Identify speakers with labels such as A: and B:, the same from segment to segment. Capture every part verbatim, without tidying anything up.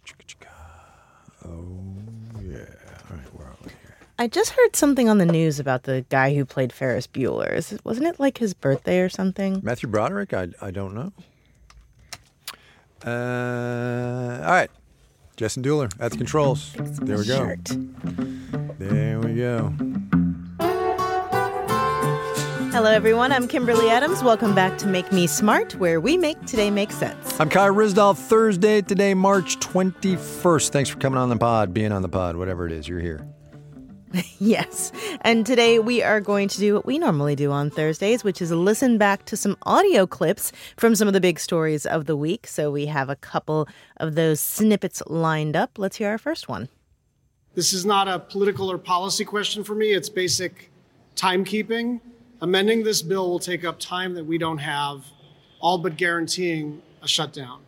A: Oh, yeah. All right, where are we here?
B: I just heard something on the news about the guy who played Ferris Bueller. Is it, wasn't it like his birthday or something?
A: Matthew Broderick? I, I don't know. Uh, all right. Jason Dueller at the controls. There we go.
B: Shirt.
A: There we go.
B: Hello, everyone. I'm Kimberly Adams. Welcome back to Make Me Smart, where we make today make sense.
A: I'm Kai Ryssdal. Thursday today, March twenty-first. Thanks for coming on the pod, being on the pod, whatever it is, you're here.
B: Yes. And today we are going to do what we normally do on Thursdays, which is listen back to some audio clips from some of the big stories of the week. So we have a couple of those snippets lined up. Let's hear our first one.
C: This is not a political or policy question for me. It's basic timekeeping. Amending this bill will take up time that we don't have, all but guaranteeing a shutdown.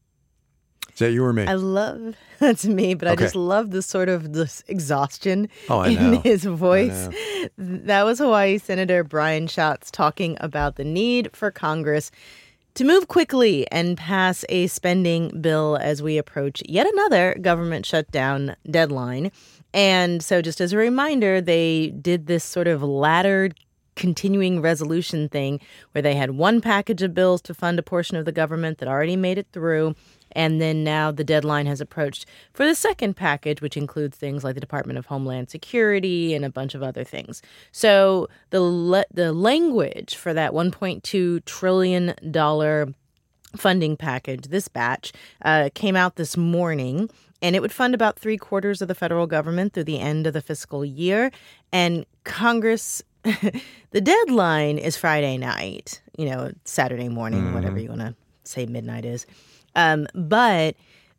A: Is that you or me?
B: I love, that's me, but
A: Okay.
B: I just love the sort of this exhaustion
A: Oh, I
B: in
A: know.
B: his voice.
A: I
B: That was Hawaii Senator Brian Schatz talking about the need for Congress to move quickly and pass a spending bill as we approach yet another government shutdown deadline. And so just as a reminder, they did this sort of laddered continuing resolution thing where they had one package of bills to fund a portion of the government that already made it through. And then now the deadline has approached for the second package, which includes things like the Department of Homeland Security and a bunch of other things. So the le- the language for that one point two trillion dollars funding package, this batch, uh, came out this morning. And it would fund about three quarters of the federal government through the end of the fiscal year. And Congress, the deadline is Friday night, you know, Saturday morning, mm-hmm. whatever you want to say midnight is. Um, but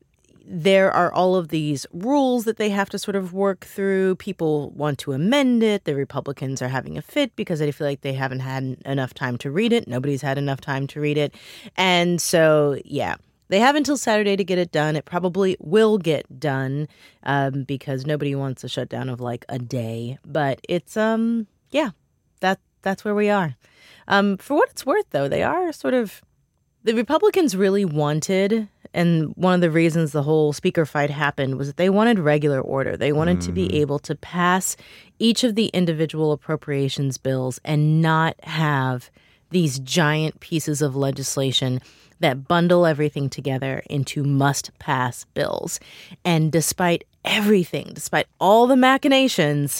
B: there are all of these rules that they have to sort of work through. People want to amend it. The Republicans are having a fit because they feel like they haven't had enough time to read it. Nobody's had enough time to read it. And so, yeah, they have until Saturday to get it done. It probably will get done um, because nobody wants a shutdown of like a day. But it's, um, yeah, that that's where we are. Um, for what it's worth, though, they are sort of, the Republicans really wanted, and one of the reasons the whole speaker fight happened was that they wanted regular order. They wanted mm. to be able to pass each of the individual appropriations bills and not have these giant pieces of legislation that bundle everything together into must-pass bills. And despite everything, despite all the machinations,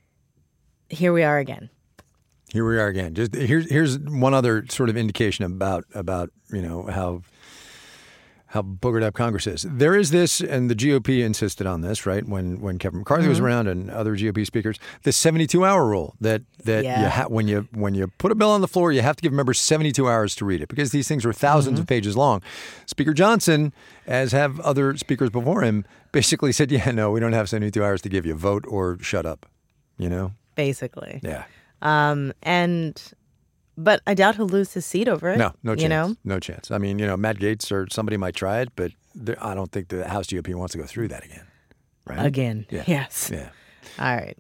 B: here we are again.
A: Here we are again. Just here's here's one other sort of indication about about you know how how boogered up Congress is. There is this, and the G O P insisted on this, right? When when Kevin McCarthy mm-hmm. was around and other G O P speakers, the seventy-two hour rule that that
B: yeah.
A: you ha- when you when you put a bill on the floor, you have to give members seventy-two hours to read it because these things are thousands mm-hmm. of pages long. Speaker Johnson, as have other speakers before him, basically said, "Yeah, no, we don't have seventy-two hours to give you. Vote or shut up." You know,
B: basically,
A: yeah.
B: Um, and, but I doubt he'll lose his seat over it.
A: No, no chance.
B: You know?
A: No chance. I mean, you know, Matt Gaetz or somebody might try it, but I don't think the House G O P wants to go through that again. Right?
B: Again.
A: Yeah.
B: Yes.
A: Yeah.
B: All right.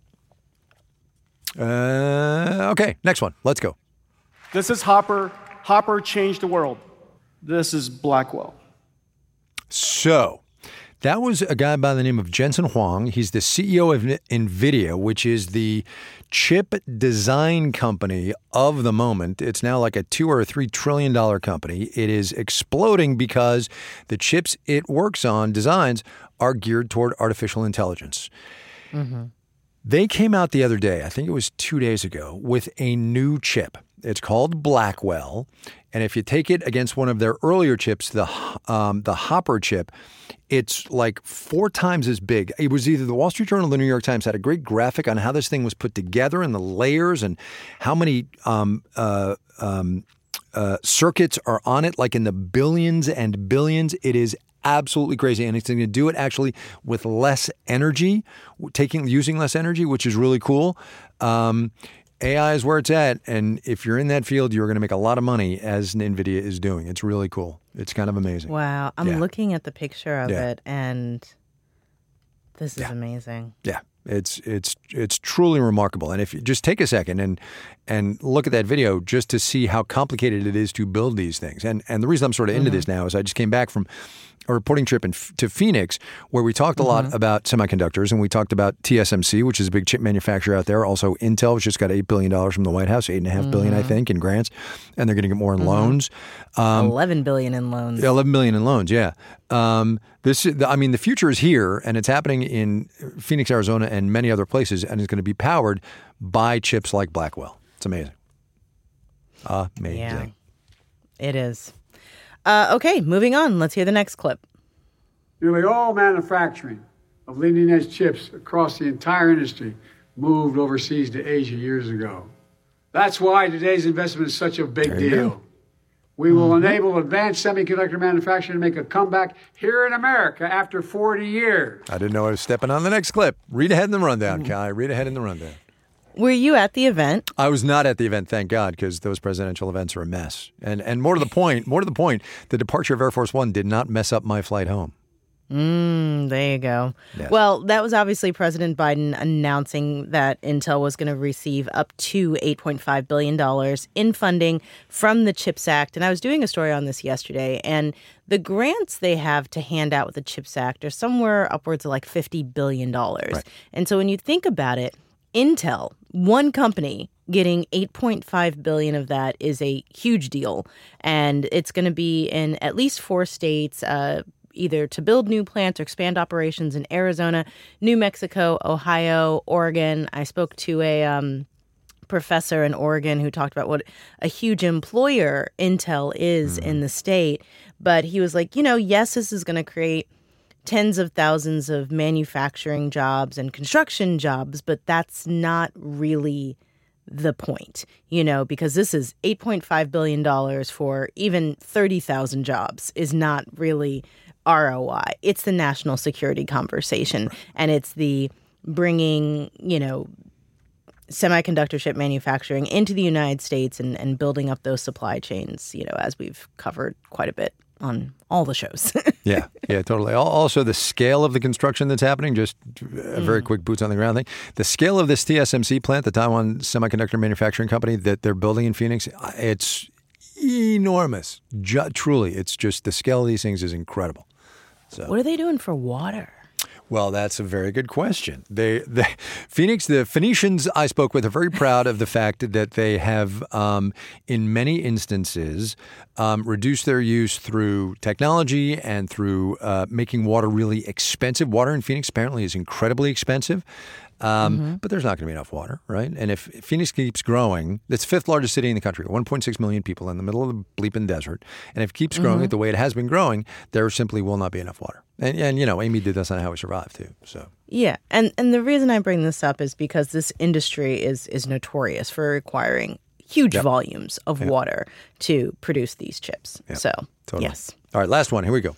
A: Uh, okay, next one. Let's go.
D: This is Hopper. Hopper changed the world. This is Blackwell.
A: So, that was a guy by the name of Jensen Huang. He's the C E O of NVIDIA, which is the chip design company of the moment. It's now like a two or a three trillion dollar company. It is exploding because the chips it works on, designs, are geared toward artificial intelligence. Mm-hmm. They came out the other day, I think it was two days ago, with a new chip. It's called Blackwell. And if you take it against one of their earlier chips, the um, the Hopper chip, it's like four times as big. It was either the Wall Street Journal or the New York Times had a great graphic on how this thing was put together and the layers and how many um, uh, um, uh, circuits are on it, like in the billions and billions. It is absolutely crazy. And it's going to do it actually with less energy, taking using less energy, which is really cool. Um A I is where it's at, and if you're in that field, you're going to make a lot of money, as NVIDIA is doing. It's really cool. It's kind of amazing.
B: Wow. I'm
A: yeah.
B: looking at the picture of
A: yeah.
B: it, and this is
A: yeah.
B: amazing.
A: Yeah. It's it's it's truly remarkable. And if you just take a second and and look at that video just to see how complicated it is to build these things. And and the reason I'm sort of into mm-hmm. this now is I just came back from a reporting trip in, to Phoenix where we talked a lot mm-hmm. about semiconductors, and we talked about T S M C, which is a big chip manufacturer out there. Also, Intel, which just got eight billion dollars from the White House, eight point five billion dollars, mm-hmm. I think, in grants, and they're going to get more in mm-hmm. loans.
B: Um, eleven billion dollars in loans.
A: eleven billion dollars in loans, yeah. Um, this, I mean, the future is here, and it's happening in Phoenix, Arizona, and many other places, and it's going to be powered by chips like Blackwell. It's amazing. Amazing.
B: Yeah, it is. Uh, okay, moving on. Let's hear the next clip.
E: Nearly all manufacturing of leading-edge chips across the entire industry moved overseas to Asia years ago. That's why today's investment is such a big deal. Go. We will mm-hmm. enable advanced semiconductor manufacturing to make a comeback here in America after forty years.
A: I didn't know I was stepping on the next clip. Read ahead in the rundown, mm-hmm. Kai. Read ahead in the rundown.
B: Were you at the event?
A: I was not at the event, thank God, because those presidential events are a mess. And and more to the point, more to the point, the departure of Air Force One did not mess up my flight home.
B: Mm, there you go. Yes. Well, that was obviously President Biden announcing that Intel was going to receive up to eight point five billion dollars in funding from the CHIPS Act. And I was doing a story on this yesterday, and the grants they have to hand out with the CHIPS Act are somewhere upwards of like fifty billion dollars. Right. And so when you think about it, Intel, one company, getting eight point five billion dollars of that is a huge deal. And it's going to be in at least four states, uh, either to build new plants or expand operations in Arizona, New Mexico, Ohio, Oregon. I spoke to a um, professor in Oregon who talked about what a huge employer Intel is mm. in the state. But he was like, you know, yes, this is going to create tens of thousands of manufacturing jobs and construction jobs, but that's not really the point, you know, because this is eight point five billion dollars for even thirty thousand jobs is not really R O I. It's the national security conversation, and it's the bringing, you know, semiconductor chip manufacturing into the United States and, and building up those supply chains, you know, as we've covered quite a bit on all the shows.
A: yeah, yeah, totally. Also, the scale of the construction that's happening, just a very mm. quick boots on the ground thing. The scale of this T S M C plant, the Taiwan Semiconductor Manufacturing Company that they're building in Phoenix, it's enormous. Ju- truly, it's just the scale of these things is incredible. So,
B: what are they doing for water?
A: Well, that's a very good question. They, they, Phoenix, the Phoenicians I spoke with are very proud of the fact that they have, um, in many instances, um, reduced their use through technology and through uh, making water really expensive. Water in Phoenix apparently is incredibly expensive. Um, mm-hmm. But there's not going to be enough water, right? And if Phoenix keeps growing, it's the fifth largest city in the country, one point six million people in the middle of the bleeping desert. And if it keeps growing mm-hmm. the way it has been growing, there simply will not be enough water. And, and you know, Amy did this on How We Survive, too. So
B: yeah. And and the reason I bring this up is because this industry is, is notorious for requiring huge yep. volumes of yep. water to produce these chips. Yep. So,
A: totally.
B: yes.
A: All right, last one. Here we go.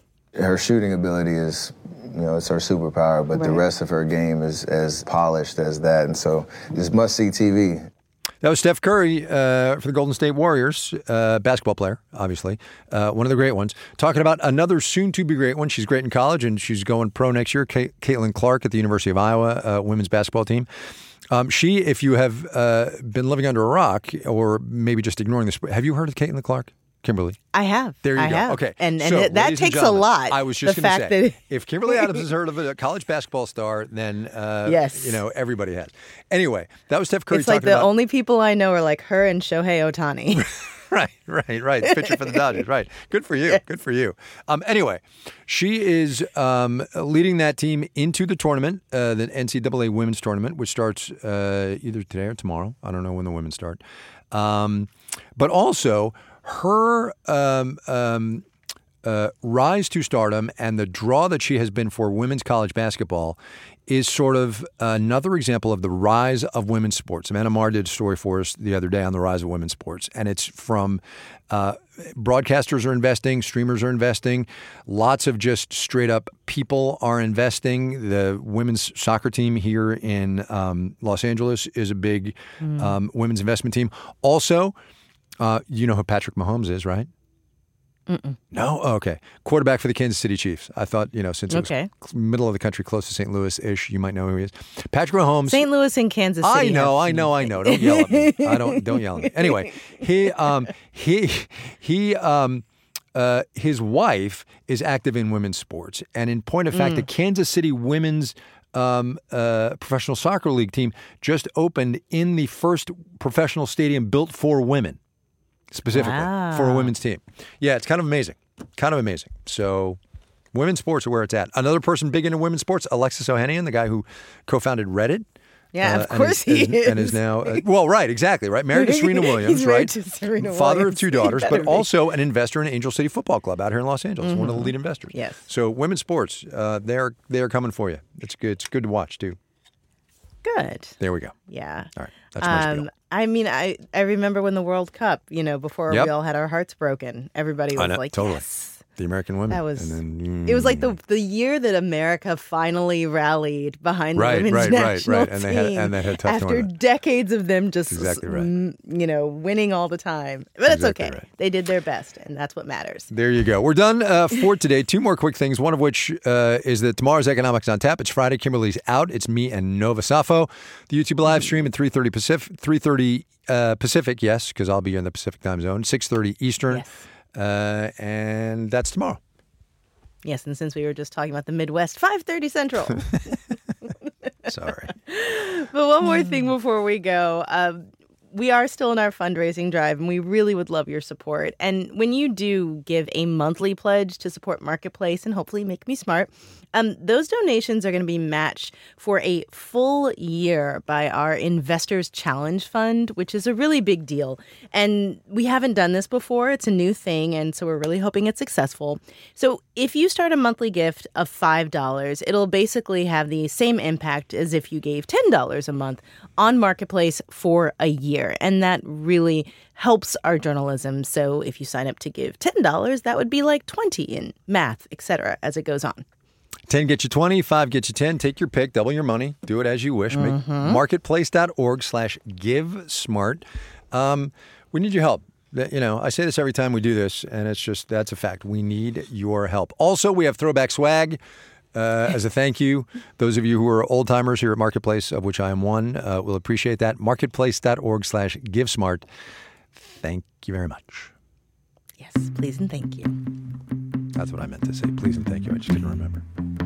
F: Her shooting ability is, you know, it's her superpower, but right. the rest of her game is as polished as that. And so it's must-see T V.
A: That was Steph Curry uh, for the Golden State Warriors, uh, basketball player, obviously, uh, one of the great ones. Talking about another soon-to-be great one. She's great in college, and she's going pro next year, K- Caitlin Clark at the University of Iowa uh, women's basketball team. Um, she, if you have uh, been living under a rock or maybe just ignoring this, have you heard of Caitlin Clark? Kimberly?
B: I have.
A: There you
B: I
A: go.
B: Have.
A: Okay.
B: And, and
A: so,
B: it, that takes a lot.
A: I was just
B: going
A: to say,
B: that...
A: if Kimberly Adams has heard of a college basketball star, then, uh,
B: yes.
A: you know, everybody has. Anyway, that was Steph Curry
B: it's like
A: talking
B: the
A: about...
B: only people I know are like her and Shohei Ohtani.
A: Right, right, right. Pitcher for the Dodgers, right. Good for you. Good for you. Um, anyway, she is um, leading that team into the tournament, uh, the N C double A women's tournament, which starts uh, either today or tomorrow. I don't know when the women start. Um, but also... Her um, um, uh, rise to stardom and the draw that she has been for women's college basketball is sort of another example of the rise of women's sports. Amanda Marr did a story for us the other day on the rise of women's sports, and it's from uh, broadcasters are investing, streamers are investing, lots of just straight up people are investing. The women's soccer team here in um, Los Angeles is a big mm. um, women's investment team. Also, Uh, you know who Patrick Mahomes is, right?
B: Mm-mm.
A: No? Oh, okay. Quarterback for the Kansas City Chiefs. I thought, you know, since it was
B: Okay.
A: cl- middle of the country, close to Saint Louis-ish, you might know who he is. Patrick Mahomes.
B: Saint Louis and Kansas City.
A: I know,
B: have
A: I
B: some-
A: know, I know. Don't yell at me. I don't. Don't yell at me. Anyway, he, um, he, he, um, uh, his wife is active in women's sports, and in point of fact, the Kansas City women's um, uh, professional soccer league team just opened in the first professional stadium built for women, specifically
B: Wow.
A: for a women's team. Yeah, it's kind of amazing. Kind of amazing. So. Women's sports are where it's at. Another person big into women's sports, Alexis Ohanian, the guy who co-founded Reddit.
B: Yeah,
A: uh,
B: of course
A: and
B: he
A: is, And is
B: is.
A: now, uh, well, right, exactly, right. Married to Serena Williams,
B: He's
A: right?
B: married to Serena
A: Father
B: Williams.
A: of two
B: He
A: daughters,
B: better
A: but
B: be.
A: also an investor in Angel City Football Club out here in Los Angeles, one of the lead investors.
B: Yes.
A: So women's sports, uh, they're they're coming for you. It's good. It's good to watch too.
B: Good.
A: There we go.
B: Yeah.
A: All right, that's my spiel.
B: Um, I mean, I, I remember when the World Cup, you know, before
A: Yep.
B: we all had our hearts broken, everybody
A: I
B: was
A: know,
B: like,
A: totally.
B: yes.
A: The American women.
B: That was,
A: And then,
B: it was like the the year that America finally rallied behind
A: Right,
B: the women's
A: right, right,
B: national
A: right. And they had-
B: team
A: and they had a tough
B: after
A: tournament.
B: decades of them just,
A: Exactly right.
B: mm, you know, winning all the time. But it's
A: Exactly
B: okay.
A: right.
B: They did their best, and that's what matters.
A: There you go. We're done uh, for today. Two more quick things. One of which uh, is that tomorrow's Economics on Tap. It's Friday. Kimberly's out. It's me and Nova Safo. The YouTube live stream at three thirty Pacific. three thirty uh, Pacific, yes, because I'll be in the Pacific time zone. six thirty Eastern.
B: Yes.
A: Uh, and that's tomorrow.
B: Yes, and since we were just talking about the Midwest, five thirty Central.
A: Sorry.
B: But one more thing before we go. Um, we are still in our fundraising drive, and we really would love your support. And when you do give a monthly pledge to support Marketplace and hopefully Make Me Smart, um, those donations are going to be matched for a full year by our Investors Challenge Fund, which is a really big deal. And we haven't done this before. It's a new thing, and so we're really hoping it's successful. So if you start a monthly gift of five dollars, it'll basically have the same impact as if you gave ten dollars a month on Marketplace for a year. And that really helps our journalism. So if you sign up to give ten dollars, that would be like twenty in math, et cetera, as it goes on.
A: ten gets you twenty, five gets you ten. Take your pick, double your money. Do it as you wish. Make marketplace.org slash give smart. Um, we need your help. That- You know, I say this every time we do this, and it's just, that's a fact. We need your help. Also, we have throwback swag. Uh, as a thank you, those of you who are old timers here at Marketplace, of which I am one, uh, will appreciate that. Marketplace.org slash give smart. Thank you very much.
B: Yes, please and thank you.
A: That's what I meant to say. Please and thank you. I just didn't remember.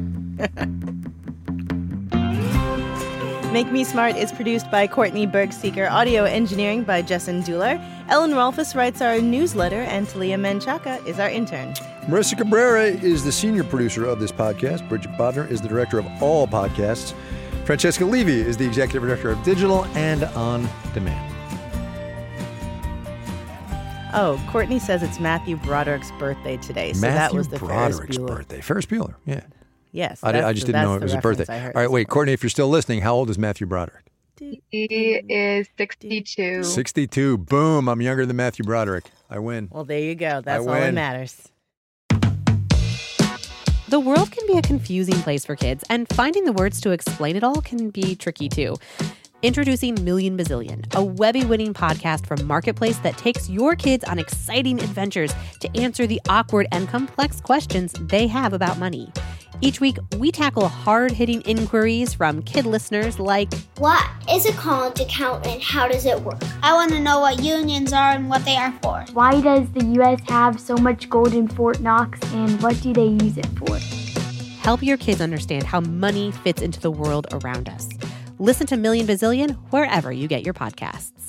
B: Make Me Smart is produced by Courtney Bergseeker, audio engineering by Jessen Dueller. Ellen Rolfus writes our newsletter, and Talia Menchaca is our intern.
A: Marissa Cabrera is the senior producer of this podcast. Bridget Bodner is the director of all podcasts. Francesca Levy is the executive director of digital and on demand.
B: Oh, Courtney says it's Matthew Broderick's birthday today, so
A: Matthew
B: that was the
A: Broderick's
B: Ferris Bueller.
A: birthday. Ferris Bueller, yeah.
B: Yes,
A: I, did-
B: that's
A: I just
B: the-
A: didn't know
B: that's
A: it
B: the
A: was his
B: reference
A: birthday.
B: I heard
A: All right, wait,
B: somewhere.
A: Courtney, if you're still listening, how old is Matthew Broderick?
G: He is sixty-two.
A: sixty-two. Boom, I'm younger than Matthew Broderick. I win.
B: Well, there you go. That's
A: I
B: all that
A: win.
B: matters.
H: The world can be a confusing place for kids, and finding the words to explain it all can be tricky too. Introducing Million Bazillion, a Webby-winning podcast from Marketplace that takes your kids on exciting adventures to answer the awkward and complex questions they have about money. Each week, we tackle hard-hitting inquiries from kid listeners like,
I: what is a current account and how does it work?
J: I want to know what unions are and what they are for.
K: Why does the U S have so much gold in Fort Knox, and what do they use it for?
H: help your kids understand how money fits into the world around us. Listen to Million Bazillion wherever you get your podcasts.